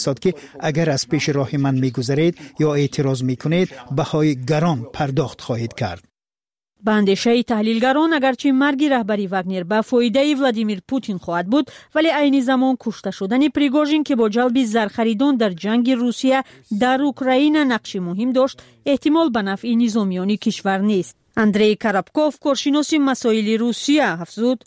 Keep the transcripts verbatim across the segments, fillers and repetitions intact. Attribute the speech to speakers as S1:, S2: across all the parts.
S1: که اگر از پیش راه من میگذرید یا اعتراض میکنید بهای گران پرداخت خواهید کرد.
S2: به اندیشه تحلیلگران اگرچه مرگ رهبری واگنر به فایده ولادیمیر پوتین خواهد بود، ولی عین زمان کشته شدن پریگوژین که با جلب زرخریدان در جنگ روسیه در اوکراین نقش مهم داشت، احتمال به نفع نظامیان کشور نیست. اندری карабков کارشناس مسائل روسیه افزود: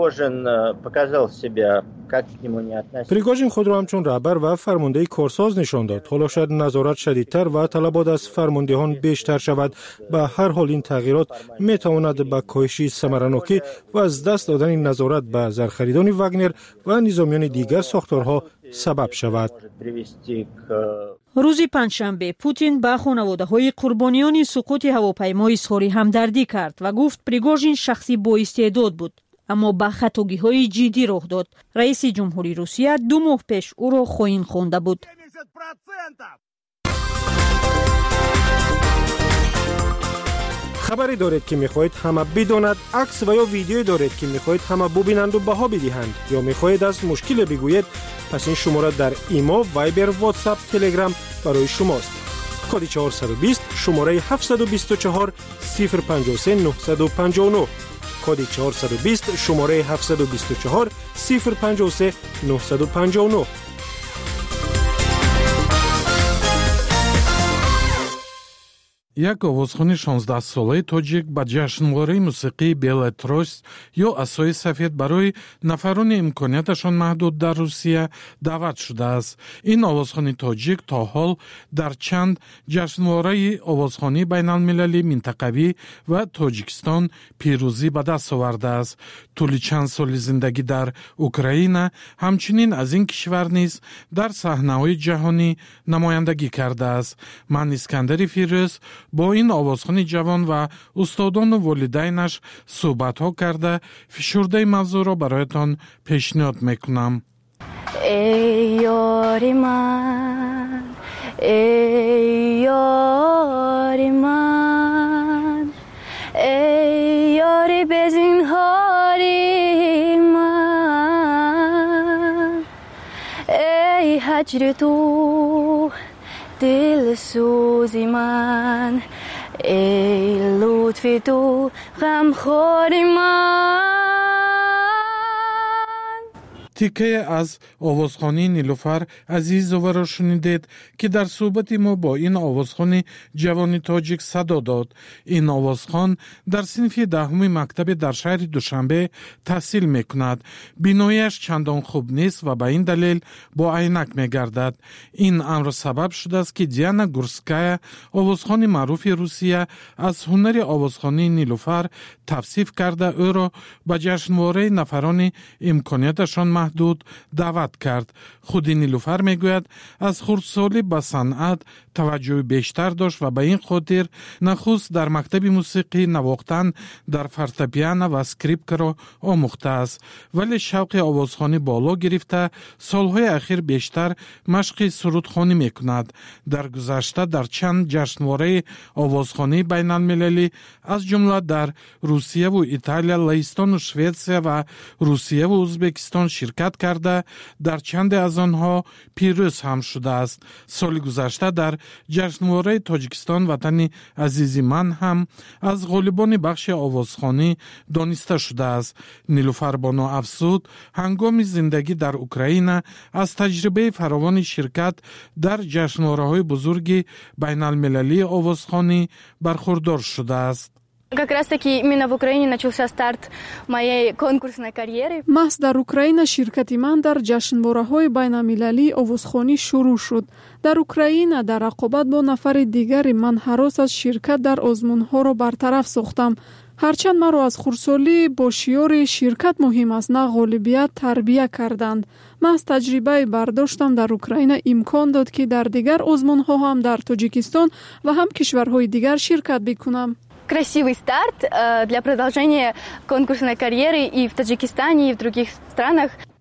S3: پریگوژین خود را همچون رهبر و فرمانده کارساز نشان داد. حالا شاید نظارت شدیدتر و طلبات از فرماندهان بیشتر شود. به هر حال این تغییرات می تواند به کاهش ثمراناکی و از دست دادن نظارت به زرخریدان واگنر و نظامیان دیگر ساختارها سبب شود.
S2: روز پنجشنبه پوتین به خانواده‌های قربانیان سقوط هواپیما اظهار همدردی کرد و گفت پریگوژین شخصی با استعداد بود، اما به خطاگی‌های جدی رخ داد. رئیس جمهوری روسیه دو ماه پیش او را خائن خوانده بود.
S3: خبری دارید که میخواهید همه بداند، عکس و یا ویدیویی دارید که میخواهید همه ببینند و بها بدهند، یا میخواهید از مشکل بگویید، پس این شماره در ایما، وایبر، واتساپ، تلگرام برای شماست. کد چهارصد و بیست شماره هفتصد و بیست و چهار صفر پنجاه و سه نهصد و پنجاه و نه. کد چهارصد و بیست شماره هفتصد و بیست و چهار صفر پنجاه و سه نهصد و پنجاه و نه.
S4: یک آوازخوان شانزده ساله تاجیک به جشنواره موسیقی بلتروس یا عصای سفید برای نفران امکانیتشان محدود در روسیه دعوت شده است. این آوازخوان تاجیک تا حال در چند جشنواره آوازخوانی بین المللی منطقوی و تاجیکستان پیروزی به دست آورده است. طول چند سال زندگی در اوکراین همچنین از این کشور نیز در صحنه‌های جهانی نمایندگی کرده است. من اسکندر فیروز با این آوازخوان جوان و استادان و والدینش صحبت ها کرده فشرده موضوع را برایتان پیشنهاد میکنم.
S5: ای یاری من، ای یاری من، ای یاری بزینهاری من، ای هجر تو دل سوزی من، ای لطف تو غمخواری من.
S4: تیکه از آوازخوانی نیلوفر عزیزووا را شنیدید که در صحبت ما با این آوازخوان جوان تاجیک صدا داد. این آوازخوان در صنف دهم مکتب در شهر دوشنبه تحصیل میکند. بینایش چندان خوب نیست و به این دلیل با عینک میگردد. این امر سبب شده است که دیانا گورسکایا، آوازخوان معروف روسیه، از هنر آوازخوانی نیلوفر توصیف کرده او را به جشنواره نفران امکانیتشان محدود دعوت کرد. خود نیلوفر میگوید از خردسالی به صنعت توجه بیشتر داشت و به این خاطر نخست در مکتب موسیقی نواختن در فورتپیانو و اسکریپکا را آموخته است، ولی شوق آوازخوانی بالا گرفته سالهای اخیر بیشتر مشق سرودخوانی میکند. در گذشته در چند جشنواره آوازخوانی بین المللی از جمله در روسیه و ایتالیا، لهستان و سوئیسریا و روسیه و ازبکستان شرکت کرده در چند از آنها پیروز هم شده است. سال گذشته در جشنواره تاجیکستان وطن عزیزی من هم از غالبان بخش آوازخوانی دانسته شده است. نیلوفر بانو افزود هنگام زندگی در اوکراین از تجربه فراوان شرکت در جشنواره‌های بزرگ بین المللی آوازخوانی برخوردار شده است.
S5: Как раз таки именно в Украине начался старт моей конкурсной карьеры.
S6: محض در اوکراین شرکت من در جشنواره‌های بین‌المللی آوازخوانی شروع شد. در اوکراین در رقابت با نفر دیگری من هراس از شرکت در آزمون‌ها را برطرف ساختم. هرچند مرا از خردسالی با شیار شرکت مهم است نه غالبیت تربیت کردند. من از تجربه برداشتم در اوکراین امکان داد که در دیگر آزمون‌ها هم در تاجیکستان و هم کشورهای دیگر شرکت بکنم.
S5: Красивый старт для продолжения конкурсной карьеры и в Таджикистане, и в других странах.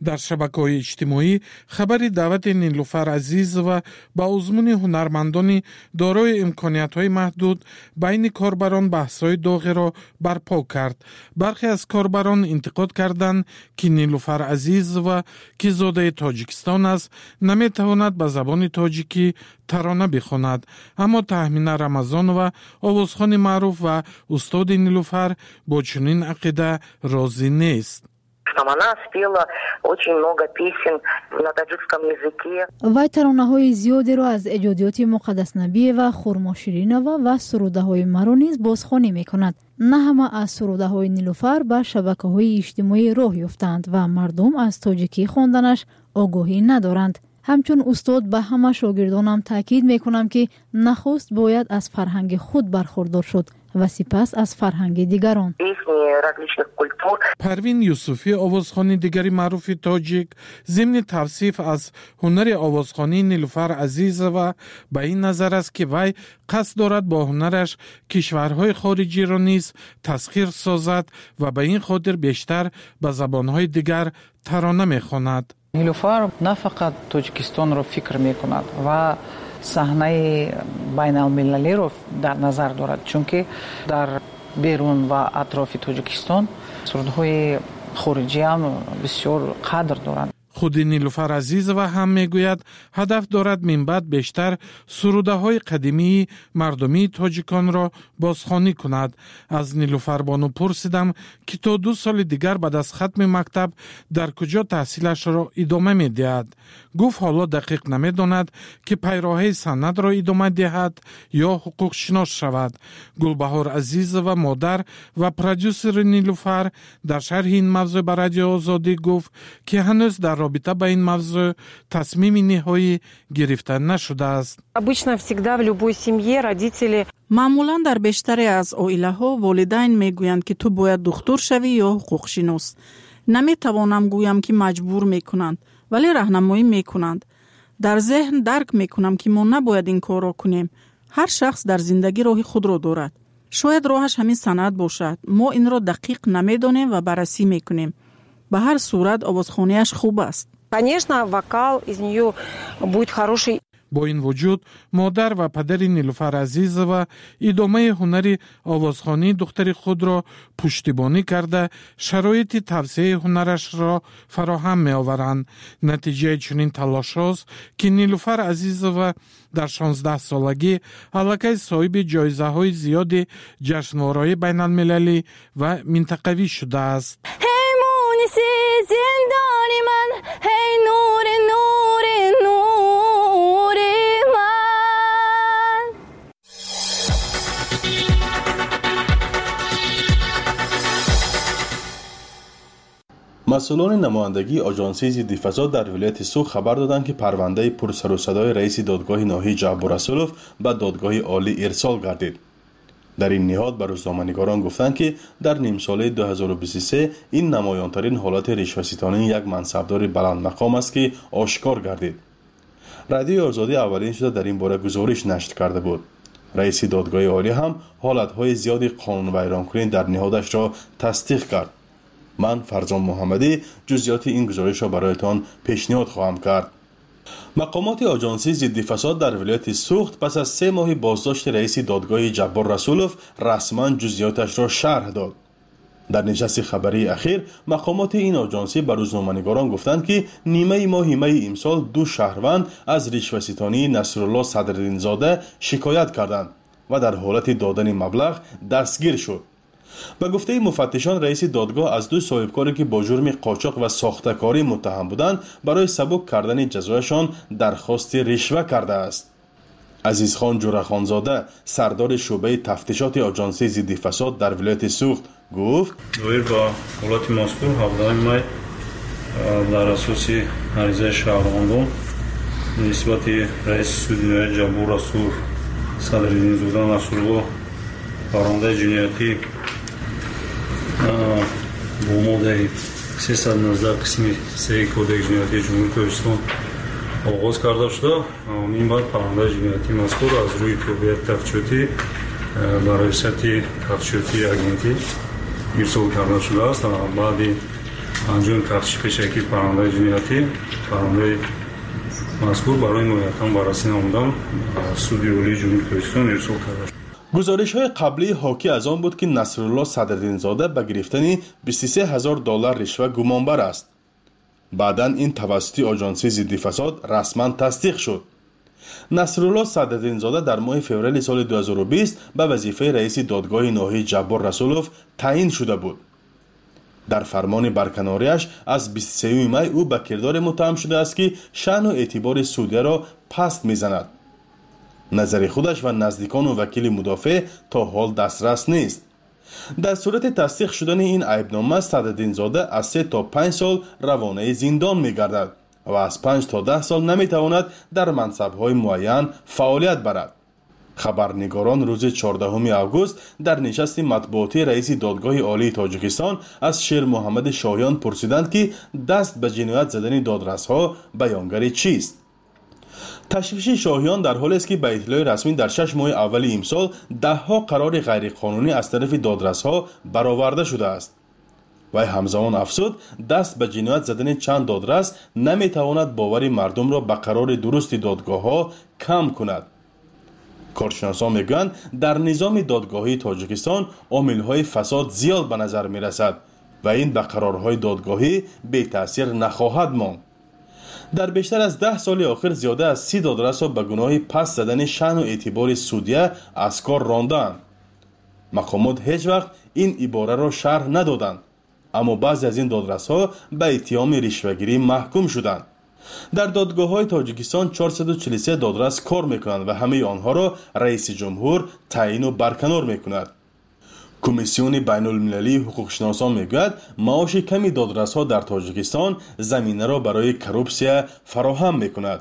S4: дар шабакаҳои иҷтимоӣ хабари даъвати Нилуфар Азизова ба узмуни ҳунармандони дорои имкониятҳои маҳдуд байни корбарон баҳсҳои доғеро барпо кард. бархе аз корбарон интиқод карданд, ки Нилуфар Азизова, ки зодаи Тоҷикистон аст, наметавонад ба забони тоҷикӣ тарона бихонад. аммо Таҳмина Рамазонова, овозхони маъруф ва устоди Нилуфар, бо чунин ақида розӣ нест.
S7: Она спела очень много песен на таджикском языке.
S8: Вай таронаҳои зиёдеро аз эҷодиёти Муқаддаснабиева, Хурмоширинова ва сурудаҳои маро низ бозхонӣ мекунад. На ҳама аз сурудаҳои Нилуфар ба шабакаҳои иҷтимоӣ роҳ ёфтанд ва мардум аз тоҷикӣ хонданаш огоҳӣ надоранд. ҳамчун устод ба ҳама шогирдонам таъкид мекунам, ки нахуст бояд аз фарҳанги худ бархурдор шуд ва сипас аз фарҳанги дигарон.
S4: Парвин Юсуфӣ, овозхони дигари маъруфи тоҷик, зимни тавсиф аз ҳунари овозхонии Нилуфар Азизова ба ин назар аст, ки вай қасд дорад бо ҳунараш кишварҳои хориҷиро низ тасхир созад ва ба ин хотир бештар ба забонҳои дигар тарона мехонад.
S9: Нилуфар на фақат Тоҷикистонро фикр мекунад ва саҳнаи байналмилалиро дар назар дорад, чунки дар берун ва атрофи Тоҷикистон сурудҳои хориҷӣ ҳам бисёр қадр доранд.
S4: худи Нилуфар Азизова ҳам мегӯяд, ҳадаф дорад минбаъд бештар сурудаҳои қадимии мардумии тоҷиконро бозхонӣ кунад. аз Нилуфарбону пурсидам, ки то ду соли дигар баъд аз хатми мактаб дар куҷо таҳсилашро идома медиҳад. гуфт ҳоло дақиқ намедонад, ки пайроҳаи санъатро идома диҳад ё ҳуқуқшинос шавад. Гулбаҳор Азизова, модар ва продюсери Нилуфар, дар шарҳи ин мавзӯъ ба Радиои Озодӣ гуфт, ки ҳанӯз дар робита ба ин мавзӯъ тасмими ниҳоӣ гирифта нашудааст.
S10: Обычно всегда в любой семье родители
S11: маъмулан дар бештаре аз оилаҳо волидайн мегӯянд, ки ту бояд духтур шавӣ ё ҳуқуқшинос. Наметавонам гӯям, ки маҷбур мекунанд, вале раҳнамоӣ мекунанд. дар зеҳн дарк мекунам, ки мо набояд ин корро кунем. ҳар шахс дар зиндагӣ роҳи худро дорад. шояд роҳаш ҳамин санъат бошад. мо инро дақиқ намедонем ва баррасӣ мекунем. ба ҳар сурат овозхонияш хуб аст.
S10: Конечно, вокал из неё будет хороший.
S4: бо ин вуҷуд, модар ва падари Нилуфар Азизова идомаи ҳунари овозхонии духтари худро пуштибонӣ карда, шароити тавсеяи ҳунарашро фароҳам меоваранд. натиҷаи чунин талошҳост, ки Нилуфар Азизова дар шонздаҳсолагӣ аллакай соҳиби ҷоизаҳои зиёди ҷашнвораҳои байналмилалӣ ва минтақавӣ шудааст.
S5: Hey munisi zindoni man, hey nuri nuri nuri man.
S12: масъулони намояндагии оҷонсии зидди фасод дар вилояти Суғ хабар доданд, ки парвандаи пурсару садои раиси додгоҳи ноҳияи Ҷаббор Расулов ба додгоҳи олӣ ирсол гардид. дар ин ниҳод ба рӯзноманигорон гуфтанд, ки дар нимсолаи ду ҳазору бисту се ин намоёнтарин ҳолати ришваситонии як мансабдори баландмақом аст, ки ошкор гардид. Радиои Озодӣ аввалин шуда дар ин бора гузориш нашр карда буд. раиси додгоҳи олӣ ҳам ҳолатҳои зиёди қонунвайронкунӣ дар ниҳодашро тасдиқ кард. ман Фарзон Муҳаммадӣ ҷузъиёти ин гузоришро бароятон пешниҳод хоҳам кард. мақомоти оҷонсии зидди фасод дар вилояти Суғд пас аз се моҳи боздошти раиси додгоҳи Ҷаббор Расулов расман ҷузъиёташро шарҳ дод. дар нишасти хабарии ахир мақомоти ин оҷонсӣ ба рӯзноманигорон гуфтанд, ки нимаи моҳи майи имсол ду шаҳрванд аз ришваситонии Насрулло Садриддинзода шикоят карданд ва дар ҳолати додани маблағ дастгир шуд. ба гуфтаи муфаттишон, раиси додгоҳ аз ду соҳибкоре, ки бо ҷурми қочоқ ва сохтакорӣ муттаҳам буданд, барои сабук кардани ҷазояшон дархости ришва кардааст. азизхон ҷурахонзода, сардори шӯъбаи тафтишоти оҷонсии зидди фасод дар вилояти Суғд гуфт:
S13: доир ба ҳолати мазкур ҳафдаҳуми май дар асоси аризаи шаҳрвандон нисбати раиси суди ноҳияи Ҷаббор Расулов Садриддинзода Насрулло парвандаи ҷиноятӣ бо моддаи сесад و نوزده қисми се кодекси ҷиноятии ҷумҳурии Тоҷикистон оғоз карда шуда, ин баъд парвандаи ҷиноятии мазкур аз рӯи тобеати тафтишотӣ ба раисияти тафтишотии агентӣ ирсол карда шудааст. баъди анҷоми тафтиши пешакӣ паррандаи ҷиноятӣ паррандаи мазкур барои ноҳоятан баррасӣ намудан суди олии ҷумҳурии тоҷикистон ирсол карда шуд.
S12: гузоришҳои қаблии ҳокӣ аз он буд ки Насрулло Садриддинзода ба гирифтани бисту се ҳазор доллар ришва гумонбар аст. баъдан ин тавассути оҷонсии зидди фасод расман тасдиқ шуд. Насрулло Садриддинзода дар моҳи феврали соли ду ҳазору бист ба вазифаи раиси додгоҳи ноҳияи Ҷаббор Расулов таъин шуда буд. дар фармони барканорияш аз бисту сеюми май ӯ ба кирдоре муттаҳам шудааст ки шаъну эътибори судяро паст мезанад. назари худаш ва наздикону вакили мудофеъ то ҳол дастрас нест. дар сурати тасдиқ шудани ин айбнома Садриддинзода аз се то панҷ сол равонаи зиндон мегардад ва аз панҷ то даҳ сол наметавонад дар мансабҳои муайян фаъолият барад. хабарнигорон рӯзи чордаҳуми август дар нишасти матбуотии раиси додгоҳи олии тоҷикистон аз Шермуҳаммади Шоҳиён пурсиданд ки даст ба ҷиноят задани додрасҳо баёнгари чист. ташвиши Шоҳиён дар ҳолест ки ба иттилои расмӣ дар шаш моҳи аввали имсол даҳҳо қарори ғайриқонунӣ аз тарафи додрасҳо бароварда шудааст. вай ҳамзамон афзуд, даст ба ҷиноят задани чанд додрас наметавонад бовари мардумро ба қарори дурусти додгоҳҳо кам кунад. коршиносон мегӯянд, дар низоми додгоҳии тоҷикистон омилҳои фасод зиёд ба назар мерасад ва ин ба қарорҳои додгоҳӣ бетаъсир нахоҳад монд. дар бештар аз даҳ соли охир зиёда аз си додрасро ба гуноҳи паст задани шаъну эътибори судя аз кор рондаанд. мақомот ҳеҷ вақт ин ибораро шарҳ надоданд, аммо баъзе аз ин додрасҳо ба иттиҳоми ришвагирӣ маҳкум шуданд. дар додгоҳҳои тоҷикистон чорсаду чилу се додрас кор мекунанд ва ҳамаи онҳоро раиси ҷумҳур таъину барканор мекунад. комиссиони байнулмилалии ҳуқуқшиносон мегӯяд, маоши ками додрасҳо дар тоҷикистон заминаро барои коррупсия фароҳам мекунад.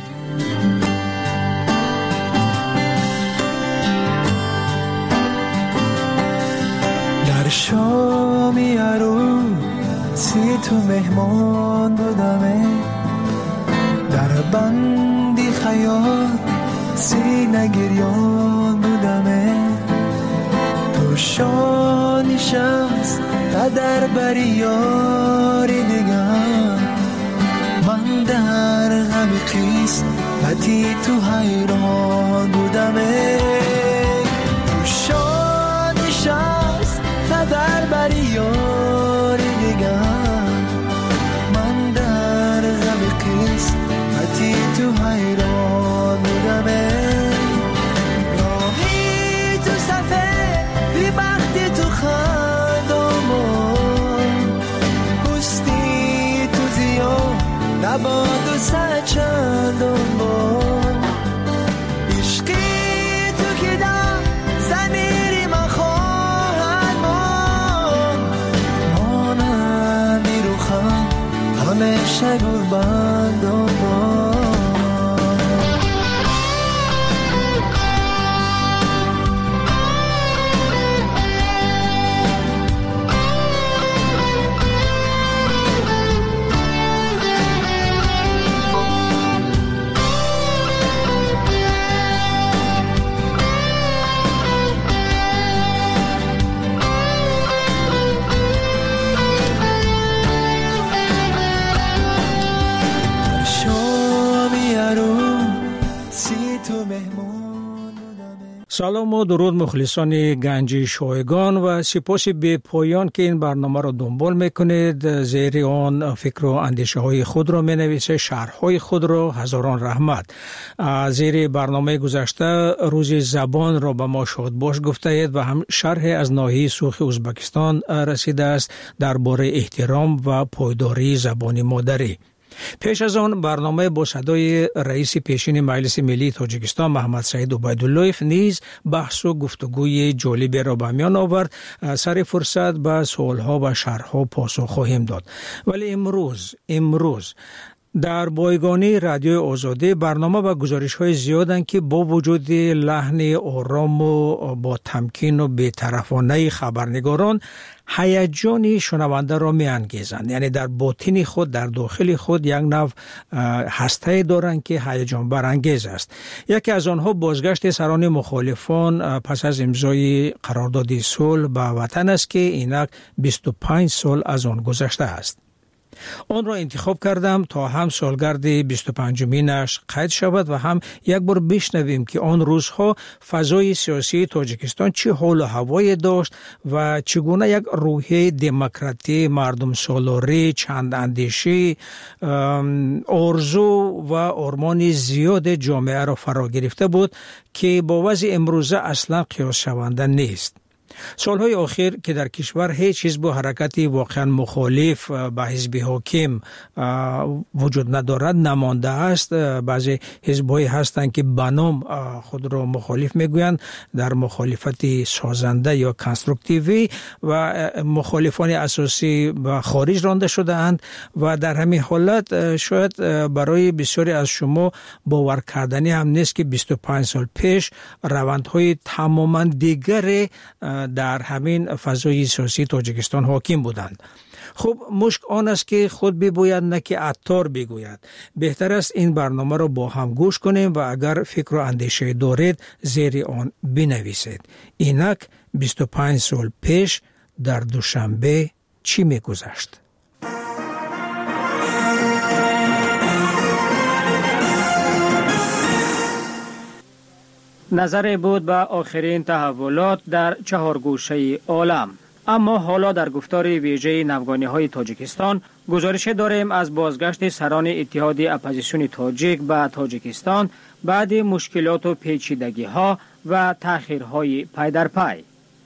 S14: дар шоми арӯси ту меҳмон будаме, дар банди хаёл сина гирён будаме, ту шони шамс қадар бари ёри дигар, ман дар ғами қисмати ту ҳайрон будаме, ту шони шамс қадар бари ёри дигар, ман дар ғами қисмати ту ҳайрон будаме, роҳи ту сафеди бахти ту хандомон, пӯсти ту зиёд набоду сад чандон бор, ишқи ту ки дар замири ман хоҳад монд, монанди рухам ҳамеша гулбандон бор.
S15: салом ва дуруд мухлисони ганҷи шоигон ва сипоси бепоён ки ин барномаро дунбол мекунед. зери он фикру андешаҳои худро менависед, шарҳҳои худро. ҳазорон раҳмат. зери барномаи гузашта рӯзи забонро ба мо шодбош гуфтаед ва ҳам шарҳе аз ноҳияи сулҳи Узбекистон расидааст дар бораи эҳтиром ва пойдории забони модарӣ. пеш аз он барнома бо садои раиси пешини маҷлиси миллии Тоҷикистон Маҳмадсаид Убайдуллоев низ баҳсу гуфтугӯи ҷолиберо ба миён овард. сари фурсат ба суолҳо ва шарҳҳо посух хоҳем дод. вале имрӯз имрӯз дар бойгонии радиои озодӣ барнома ва гузоришҳои зиёданд ки бо вуҷуди лаҳни орому бо тамкину бетарафонаи хабарнигорон ҳаяҷони шунавандаро меангезанд. яъне дар ботини худ, дар дохили худ як нав ҳастае доранд ки ҳаяҷонбарангез аст. яке аз онҳо бозгашти сарони мухолифон пас аз имзои қарордоди сулҳ ба ватан аст ки инак бисту панҷ сол аз он гузашта аст. آن را انتخاب کردم تا هم سالگرد بیست و پنجمینش قید شود و هم یک بار بشنویم که آن روزها فضای سیاسی تاجیکستان چه حال و هوایی داشت و چگونه یک روحیه دموکراتی، مردم سالاری، چند اندیشی، آرزو و آرمان زیاد جامعه را فرا گرفته بود که با وضع امروزه اصلا قیاس شونده نیست. سالهای آخر که در کشور هیچ حزب و حرکتی واقعا مخالف به حزب حاکم وجود ندارد نمانده است. بعضی حزب‌هایی هستند که به نام خود را مخالف میگویند، در مخالفت سازنده یا کنسترکتیوی و مخالفان اساسی به خارج رانده شده اند و در همین حالت شاید برای بسیاری از شما باور کردنی هم نیست که بیست و پنج سال پیش روندهای تماما دیگر در همین فضای سیاسی تاجیکستان حاکم بودند. خب مشک آن است که خود بگوید نه که عطار بگوید. بهتر است این برنامه را با هم گوش کنیم و اگر فکر و اندیشه دارید زیر آن بنویسید. اینک بیست و پنج سال پیش در دوشنبه چی می‌گذشت؟
S16: نظر بود به آخرین تحولات در چهار گوشه عالم. اما حالا در گفتار ویژه نوگانی‌های تاجیکستان گزارش داریم از بازگشت سران اتحاد اپوزیسیون تاجیک به تاجیکستان بعد مشکلات و پیچیدگی‌ها و تأخیرهای پی در پی.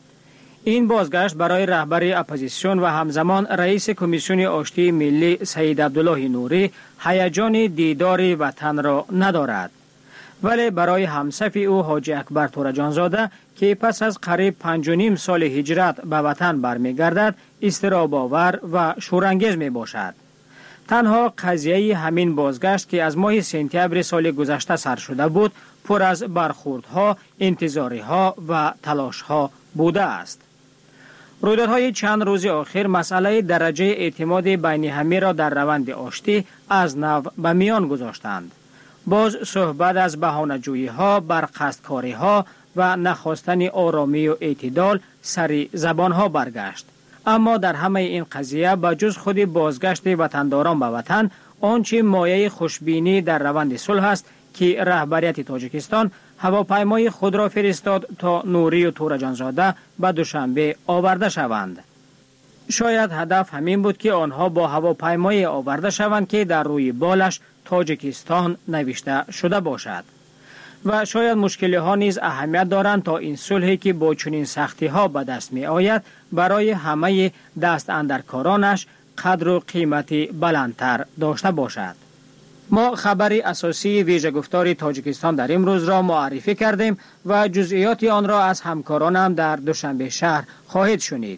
S16: این بازگشت برای رهبر اپوزیسیون و همزمان رئیس کمیسیون آشتی ملی سید عبدالله نوری هیجان دیدار وطن را ندارد. ولی برای همصف او حاجی اکبر تورجانزاده که پس از قریب پنج و نیم سال هجرت به وطن برمیگردد اضطراب آور و شورانگیز می باشد. تنها قضیه همین بازگشت که از ماه سپتامبر سال گذشته سر شده بود پر از برخوردها، انتظاریها و تلاشها بوده است. رویدادهای چند روز آخر مسئله درجه اعتماد بین همه را در روند آشتی از نو به میان گذاشتند. باز صحبت از بهانه‌جویی ها، برقصدکاری ها و نخواستن آرامی و اعتدال سری زبان ها برگشت. اما در همه این قضیه با جز خود بازگشت وطنداران به وطن آنچه مایه خوشبینی در روند صلح است که رهبریت تاجیکستان هواپیمای خود را فرستاد تا نوری و تورجانزاده به دوشنبه آورده شوند. شاید هدف همین بود که آنها با هواپیمای آورده شوند که در روی بالش تاجیکستان نوشته شده باشد. و شاید مشکلی ها نیز اهمیت دارند تا این صلحی که با چنین سختی ها به دست می آید برای همه دست اندرکارانش قدر و قیمتی بلندتر داشته باشد. ما خبری اساسی ویژه گفتار تاجیکستان در امروز را معرفی کردیم و جزئیات آن را از همکارانم در دوشنبه شهر خواهید شنید.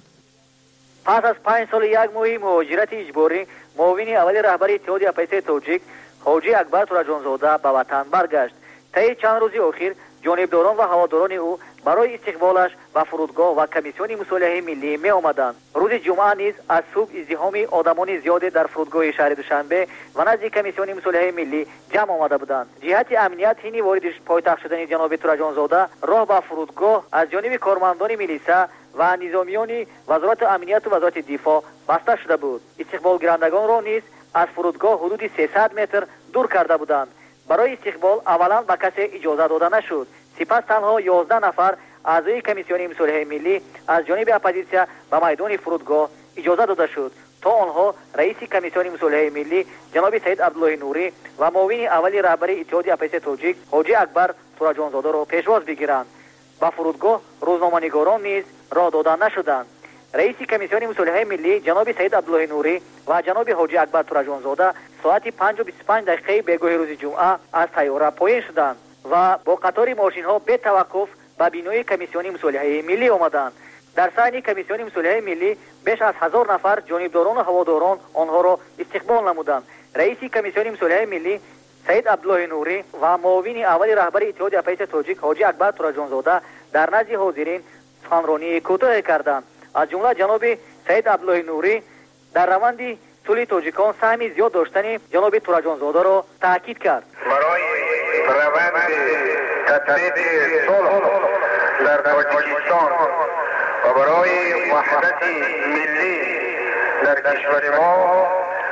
S17: پس از پنج سال یک ماه مهاجرت اجباری، معاون اول رهبر اتحاد اپوزیسیون تاجیک حاجی اکبر تورجانزاده به وطن برگشت. طی چند روز اخیر جانبداران و هواداران او برای استقبالش و فرودگاه و کمیسیون مصالحه ملی می آمدند. روز جمعه نیز از صبح ازدحام آدمان زیاد در فرودگاه شهر دوشنبه و نزد کمیسیون مصالحه ملی جمع آمده بودند. جهت امنیت حین وارد پایتخت شدن جناب تورجانزاده راه به فرودگاه از جانب کارمندان میلیسا و نظامیان وزارت امنیت و وزارت دفاع بسته شده بود. استقبال گیرندگان را نیز از فرودگاه حدود سیصد متر دور کرده بودند. برای استقبال اولا به کسی اجازه داده نشد. سپس تنها یازده نفر اعضای کمیسیون مصالحه ملی از جانب اپوزیسیون به میدان فرودگاه اجازه داده شد تا آنها رئیس کمیسیون مصالحه ملی جناب سید عبدالله نوری و معاون اول رهبر اتحاد اپوزیسیون تاجیک حاجی اکبر تورجانزاده را پیشواز بگیرند. به فرودگاه روزنامه‌نگاران نیز راه داده نشدند. رئیس کمیسیون مصالحه ملی جناب سید عبدالله نوری و جناب حاجی اکبر تورجانزاده ساعت پنج و بیست و پنج دقیقه بگاه روز جمعه از طیاره پایین شدند و با قطار ماشین ها به توقف به بینای کمیسیون مصالحه ملی آمدند. در سحن کمیسیون مصالحه ملی بیش از هزار نفر جانبداران و هواداران آنها را استقبال نمودند. رئیس کمیسیون مصالحه ملی سید عبدالله نوری و معاون اول رهبر اتحاد اپوزیسیون تاجیک حاجی اکبر تورجانزاده در نزد حاضرین سخنرانی کوتاه کردند. از جمله جناب سید عبدالله نوری در روند صلح تاجیکان سهمی زیاد داشتن جناب تورجانزاده را تاکید کرد.
S18: برای روند تطبیق صلح در تاجیکستان و برای وحدت ملی در کشور ما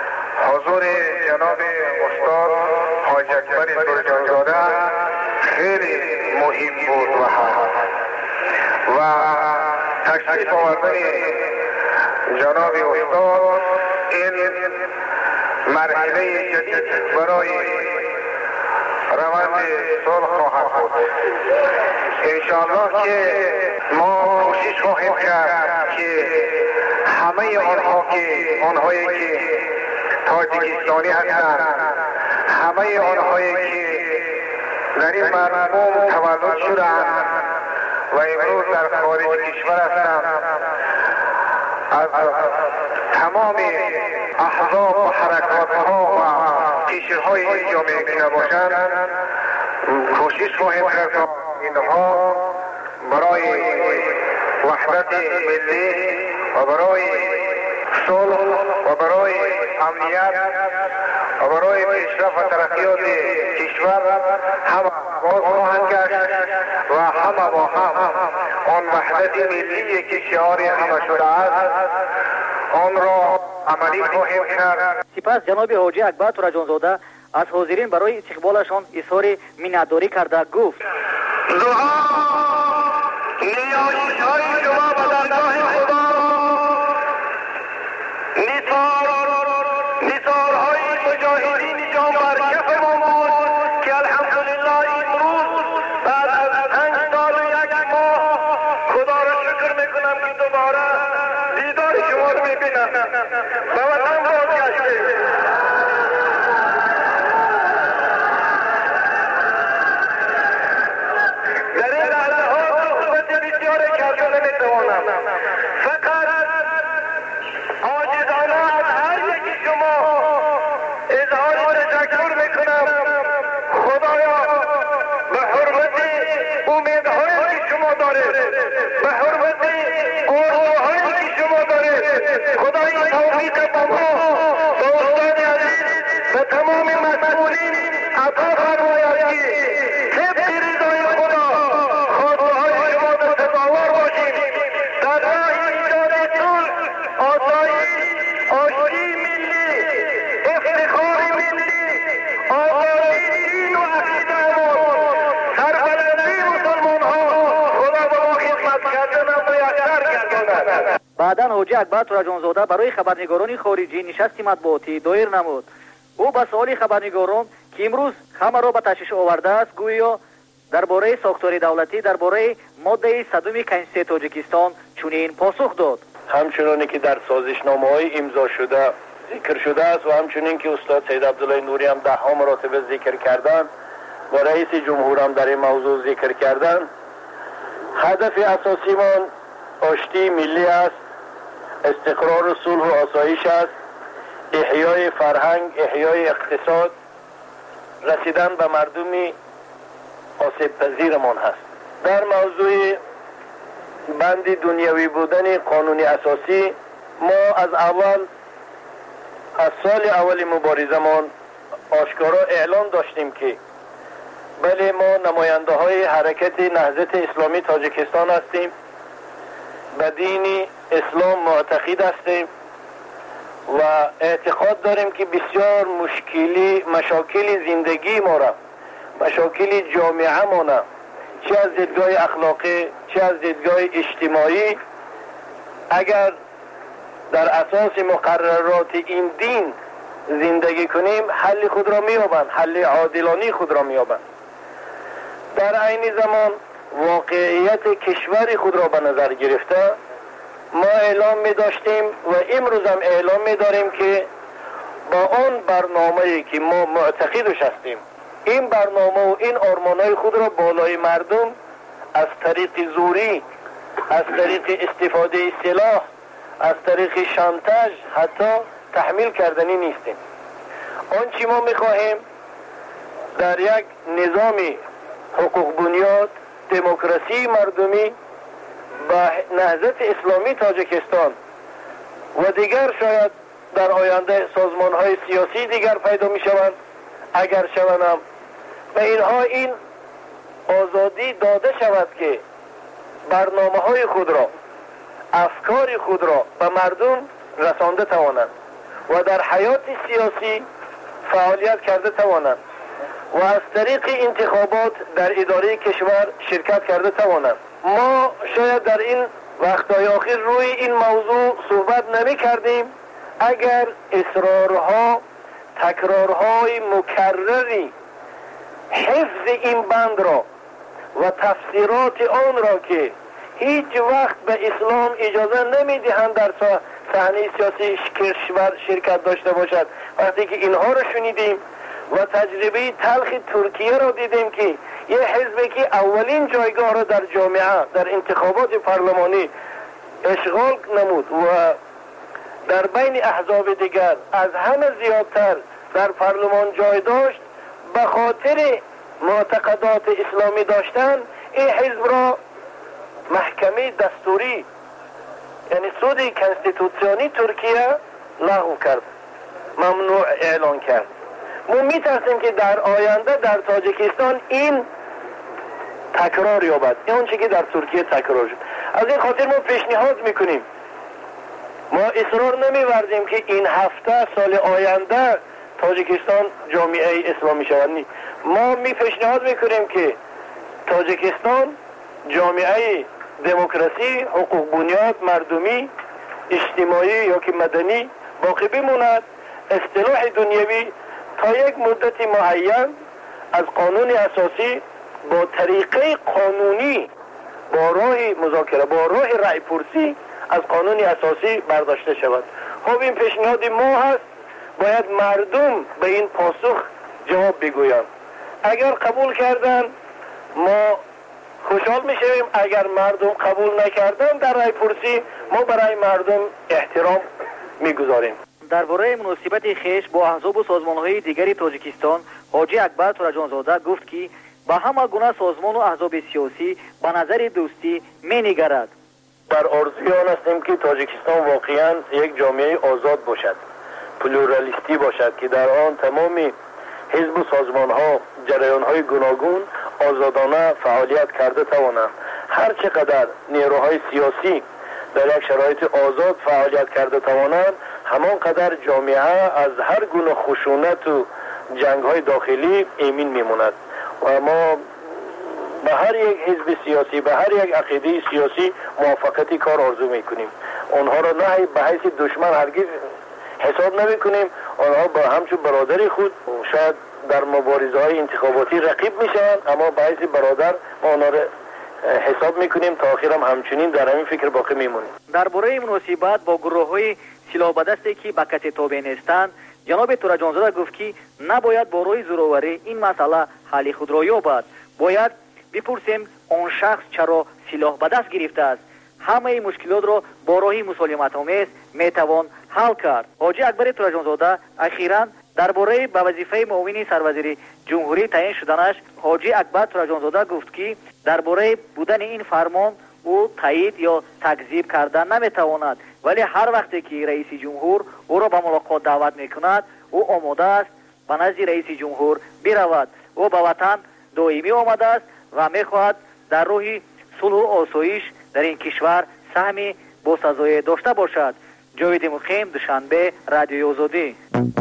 S18: حضور جناب استاد حاج اکبر ترجانزاده خیلی مهم بود و و تشریف آوردن جناب استاد این مرحله جدید برای روند صلح خواهد بود. انشاءالله که ما کوشش خواهیم کرد که همه آنها که آنهایی که تاجیکستانی هستند، همه آنهایی که در این مرحوم تولد شدند و امروز در خارج کشور هستند، از تمام احزاب و حرکات ها و قشرهای جامعه که نباشند کوشش خواهیم کرد تا اینها برای وحدت ملی و برای صلح و برای امنیت و برای پیشرفت و ترقیات کشور هم باز خواهند گشت و همه با هم آن وحدت ملی که شعار همه شده است آن را عملی خواهیم کرد.
S17: سپس جناب حاجی اکبر ترجانزاده از حاضرین برای استقبالشان اظهار منتداری کرده گفت:
S18: دعا نیایش‌های شما به درگاه خدا، نثارهای مجاهدین جان بر کف ما بود که الحمدلله امروز بعد از پنج سال و یک ماه خدا را شکر میکنم که دوباره دیدار شما رو میبینم و وطن بازگشته. در این لحظه ها صحبت بسیاری کرده نمیتوانم، فقط عاجزانه از هر یکی شما اظهار تشکر میکنم. خدایا به حرمت امیدهایی که شما دارید، به حرمت آرزوهایی که شما دارید، خدای توفیق با ما با استاد عزیز و تمام مسئولین عطا فرماید که طبق رضای خدا خواسته‌های شما به تظاهر باشیم در راه ایجاد صلح، آسایش، آشتی ملی، افتخار ملی، آزادی دین و عقیده‌مان، سربلندی مسلمان‌ها. خدا به ما خدمت کردن و میسر گرداند.
S17: بعدا حاجی اکبر ترجانزاده برای خبرنگاران خارجی نشستی مطبوعاتی دایر نمود. او به سوال خبرنگاران که امروز همه را به تشویش آورده است گویا درباره ساختار دولتی، درباره ماده صدم کنستیتوسیون تاجیکستان چنین پاسخ داد:
S19: همچنانی که در سازشنامه‌های امضا شده ذکر شده است و همچنین که استاد سید عبدالله نوری هم ده ها مراتبه ذکر کردند و رئیس جمهور هم در این موضوع ذکر کردند، هدف اساسیمان آشتی ملی است، استقرار و صلح و آسایش است، احیای فرهنگ، احیای اقتصاد، رسیدن به مردمی آسیب پذیرمان هست. در موضوع بند دنیوی بودن قانون اساسی ما از اول از سال اول مبارزمان آشکارا اعلان داشتیم که بله ما نماینده های حرکت نهضت اسلامی تاجیکستان هستیم، به دین اسلام معتقد هستیم و اعتقاد داریم که بسیار مشکلی مشاکل زندگی ما را، مشاکل جامعه ما را، چه از دیدگاه اخلاقی چه از دیدگاه اجتماعی، اگر در اساس مقررات این دین زندگی کنیم حل خود را می‌یابند، حل عادلانه خود را می‌یابند. در عین زمان واقعیت کشور خود را به نظر گرفته ما اعلام می داشتیم و امروز هم اعلام می داریم که با آن برنامه‌ای که ما معتقدش هستیم، این برنامه و این آرمان‌های خود را بالای مردم از طریق زوری، از طریق استفاده سلاح، از طریق شانتاژ حتی تحمیل کردنی نیستیم. آنچه ما می‌خواهیم در یک نظام حقوق بنیاد، دموکراسی مردمی با نهضت اسلامی تاجیکستان و دیگر شاید در آینده سازمان‌های سیاسی دیگر پیدا می‌شوند، اگر شوند به اینها این آزادی داده شود که برنامه‌های خود را، افکار خود را به مردم رسانده توانند و در حیات سیاسی فعالیت کرده توانند و از طریق انتخابات در اداره کشور شرکت کرده توانند. ما شاید در این وقتهای آخر روی این موضوع صحبت نمی کردیم اگر اصرارها تکرارهای مکرری حفظ این بند را و تفسیرات آن را که هیچ وقت به اسلام اجازه نمی دهند در صحنه سیاسی کشور شرکت داشته باشد، وقتی که اینها را شنیدیم و تجربه تلخ ترکیه را دیدیم که یه حزبی که اولین جایگاه را در جامعه در انتخابات پارلمانی اشغال نمود و در بین احزاب دیگر از همه زیادتر در پارلمان جای داشت به خاطر معتقدات اسلامی داشتن، این حزب را محکمه دستوری یعنی سود کنستیتوسیونی ترکیه لغو کرد، ممنوع اعلان کرد. ما میترسیم که در آینده در تاجیکستان این تکرار یابد، اون چیزی که در ترکیه تکرار شد. از این خاطر ما پیشنهاد میکنیم، ما اصرار نمی‌ورزیم که این هفته سال آینده تاجیکستان جامعه اسلامی شود. ما می پیشنهاد میکنیم که تاجیکستان جامعه دموکراسی، حقوق بنیاد، مردمی، اجتماعی یا که مدنی باقی بماند. اصطلاح دنیوی تا یک مدت معین از قانون اساسی با طریقه قانونی با راه مذاکره با راه رأی پرسی از قانون اساسی برداشته شود. خب این پیشنهاد ما هست، باید مردم به این پاسخ جواب بگویند. اگر قبول کردن ما خوشحال میشویم، اگر مردم قبول نکردن در رأی پرسی ما برای مردم احترام میگذاریم.
S17: درباره مناسبت خیش با احزاب و سازمان‌های دیگری تاجیکستان، حاجی اکبر تورجانزاده گفت که با همه گونه سازمان و احزاب سیاسی به نظر دوستی می‌نگرد.
S19: در آرزوی آن هستیم که تاجیکستان واقعاً یک جامعه آزاد باشد، پلورالیستی باشد که در آن تمام حزب و سازمان‌ها جریان‌های گوناگون آزادانه فعالیت کرده توانند. هر چقدر نیروهای سیاسی در یک شرایط آزاد فعالیت کرده توانند، همانقدر جامعه از هر گونه خشونت و جنگ‌های داخلی ایمن میماند. و ما به هر یک حزب سیاسی، به هر یک عقیده سیاسی موافقت کار آرزو میکنیم. اونها را نه به حیث دشمن هرگز حساب نمیکنیم، آنها با همچون برادری خود شاید در مبارزه‌های انتخاباتی رقیب میشن، اما به حیث برادر ما آنها را حساب میکنیم تا آخر هم همچنین در همین فکر باقی میمونیم.
S17: درباره مناسبت با گروه‌های سلاح به دستی که به کسی تابع نیستند، جناب تورجانزاده گفت که نباید با روی زورآوری این مسئله حل خود را یابد. باید بپرسیم آن شخص چرا سلاح به دست گرفته است. همه مشکلات را با راهی مسالمت آمیز میتوان حل کرد. حاجی اکبر تورجانزاده اخیراً درباره به وظیفه معاون سروزیر جمهوری تعیین شدنش، حاجی اکبر تورجانزاده گفت که درباره بودن این فرمان او تایید یا تکذیب کردن نمیتواند، ولی هر وقتی که رئیس جمهور او را به ملاقات دعوت میکند او آماده است به نزد رئیس جمهور برود. او به وطن دائمی آمده است و میخواهد در راه صلح و آسایش در این کشور سهمی با سزای داشته باشد. جاوید مقیم، دوشنبه، رادیوی آزادی.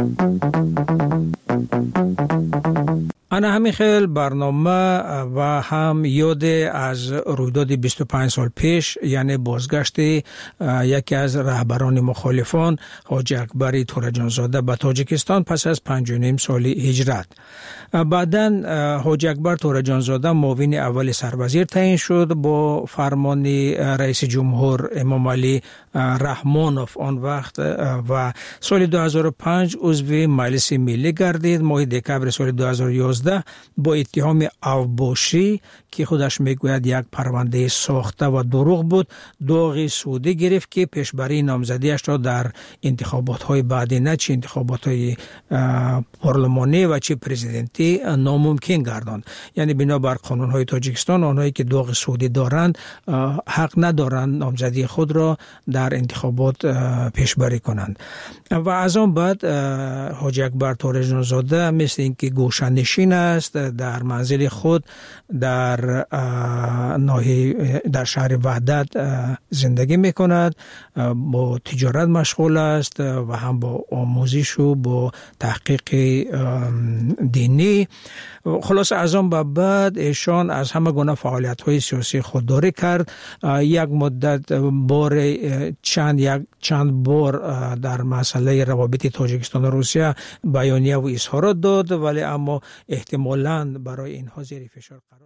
S15: انا همین خیل برنامه و هم یاد از رویداد بیست و پنج سال پیش، یعنی بازگشت یکی از رهبران مخالفان حاجی اکبر تورجانزاده به تاجیکستان پس از پنج و نیم سال هجرت. بعداً حاجی اکبر تورجانزاده معاون اول سروزیر تعیین شد با فرمان رئیس جمهور امام علی رحمانوف آن وقت و سال دو هزار و پنج عضو مجلس ملی گردید. ماه دکبر سال دو هزار و یازده با اتهام اوباشی که خودش میگوید یک پرونده ساخته و دروغ بود، داغ سودی گرفت که پیشبری نامزدیش را در انتخابات های بعدی، نه چه انتخابات های پارلمانی و چه پرزیدنتی، ناممکن گرداند. یعنی بنابر قانون های تاجیکستان آنهایی که داغ سودی دارند حق ندارند نامزدی خود را در انتخابات پیشبری کنند. و از آن بعد حاجی اکبر تورجانزاده مثل اینکه گوشه‌نشین مسکن است، در منزل خود در ناحیه در شهر وحدت زندگی میکند، با تجارت مشغول است و هم با آموزش و با تحقیق دینی. خلاص از آن به بعد ایشان از همه گونه فعالیت های سیاسی خودداری کرد. یک مدت بار چند یک چند بار در مسئله روابط تاجیکستان و روسیه بیانیه و اظهارات داد، ولی اما احتمالاً برای اینها زیر فشار قرار